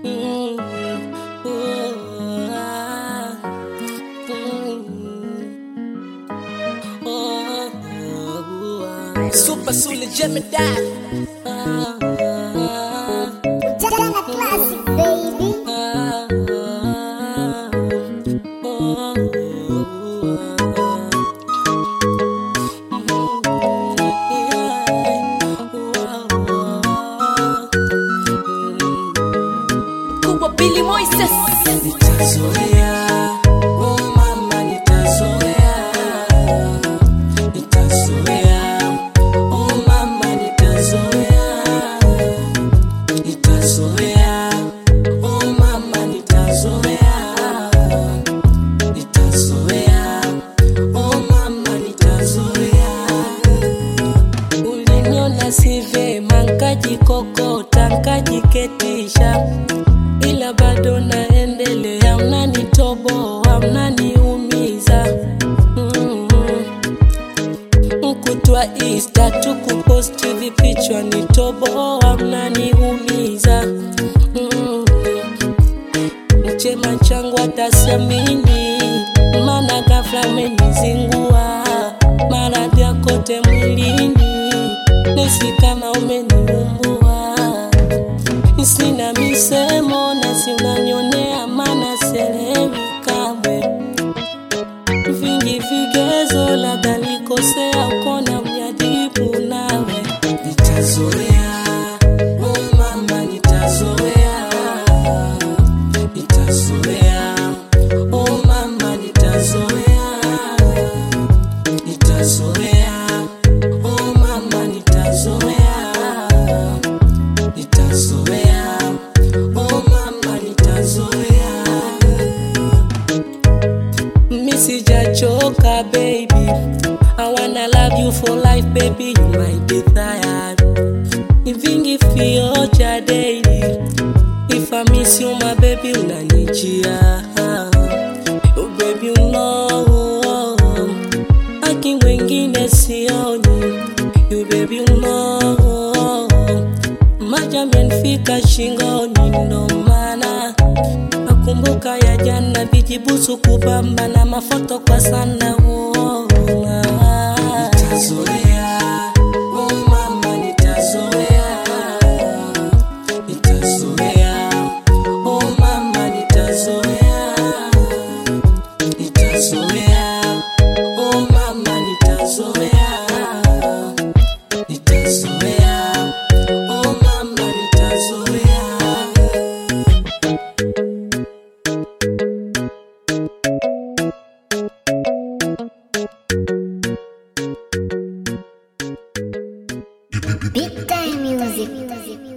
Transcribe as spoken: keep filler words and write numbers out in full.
Mm, oh, ah, mm, oh, oh, ah. Super Sule Gemini. Ah, ah, Jana Classic, baby. ah, ah, oh, Billy Moises. Nitazoea, oh mama nitazoea. Nitazoea, oh mama nitazoea. Nitazoea, oh mama nitazoea. Nitazoea, oh mama nitazoea. Uliniona sive mankajikokota nkajiketisha, ila bado naendelea, unanitoboa, unaniumiza. Mm-hmm. Mkutwa Insta tukuposti vipichwa nitoboa, unaniumiza. Mm-hmm. Mchema changu atasiamini, mana ghafla menizingua, maradhi ya kote mwilini, nisi kama umeniumbua. Sina misemo na si unanyonea, mana selewi kamwe. Vingi vigezo labda nikosea, ukona mnyadibu nawe. Nitazoea, oh mama nitazoea. Nitazoea, oh mama nitazoea. Nitazoea, oh mama nitazoea. Nitazoea, oh mama nitazoea. Mimi sijachoka baby, I wanna love you for life baby, you might be tired. Vingi fiocha daily, if I miss you my baby unanijia. Oh baby you know, haki wengine sioni. You baby you know, maji yamenifika shingoni, ndo maana nakumbuka ya jana, vijibusu kubamba na mafoto kwa sana. Oh, ah. Nitazoea, oh mama nitazoea. Nitazoea, oh mama nitazoea. Nitazoea, oh mama nitazoea. Nitazoea, oh mama nitazoea. Big time music.